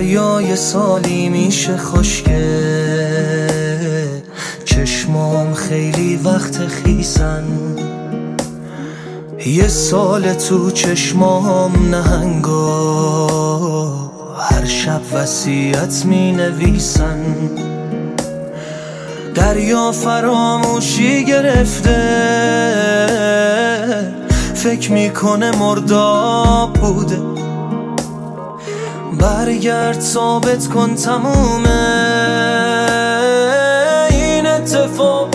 دریای سالی میشه خشکه، چشمام خیلی وقت خیسن، یه سال تو چشمام نهنگا هر شب وصیت می نویسن. دریا فراموشی گرفته، فکر میکنه مرداب بوده، برگرد ثابت کن تمومه این اتفاق.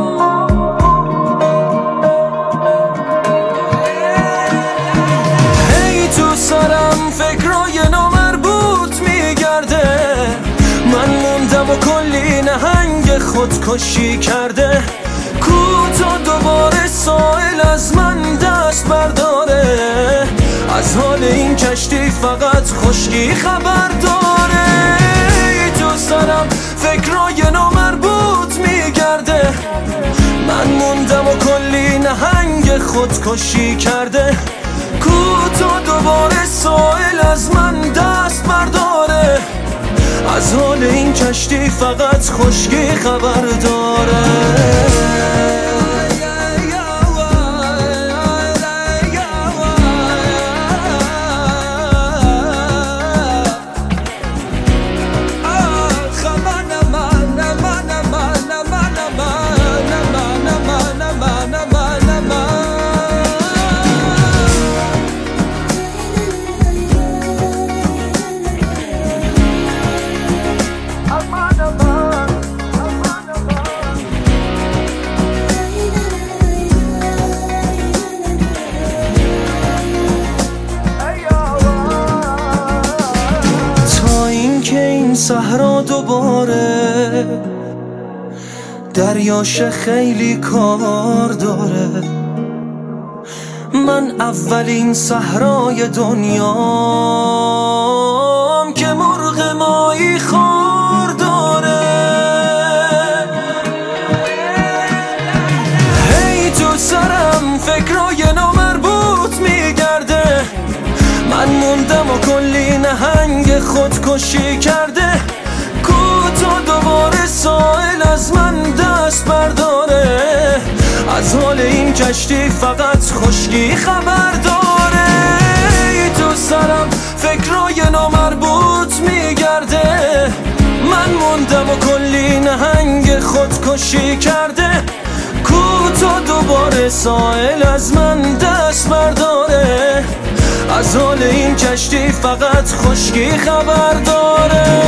هی تو سرم فکرای نامربوط میگرده، من موندم و کلی نهنگ خودکشی کرده. کوتا دوباره سائل از من دست برداره، از حال این کشتی فقط خشکی خبر داره. تو سرم فکرای نامربوط میگرده، من موندم و کلی نهنگ خودکشی کرده. کوتا دوباره سائل از من دست برداره، از حال این کشتی فقط خشکی خبر داره. صحرا دوباره دریاش خیلی کار داره، من اولین صحرای دنیام که مرغ ماهی خوار داره. هی تو سرم فکرای نامربوط میگرده، من موندم و کلی نهنگ خودکشی کرده. کوتا دوباره سائل از من دست برداره، از حال این کشتی فقط خشکی خبر داره. تو سرم فکرای نامربوط میگرده، من موندم و کلی نهنگ خودکشی کرده. کوتا دوباره سائل از من دست برداره، از حال این کشتی فقط خشکی خبر داره.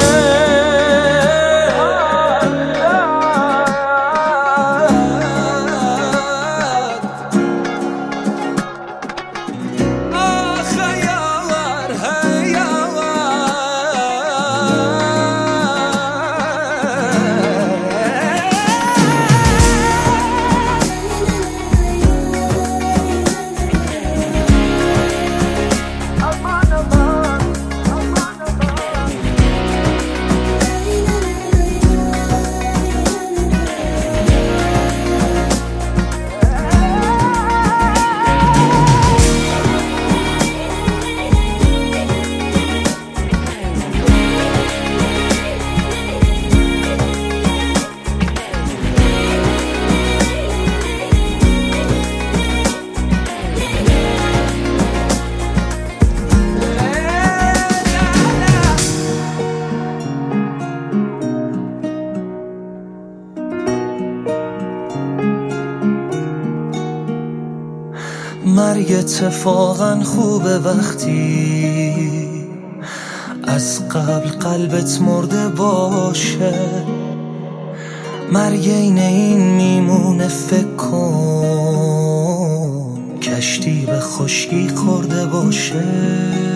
مرگ اتفاقا خوبه وقتی از قبل قلبت مرده باشه، مرگ این میمونه فکر کن کشتی به خشکی خورده باشه.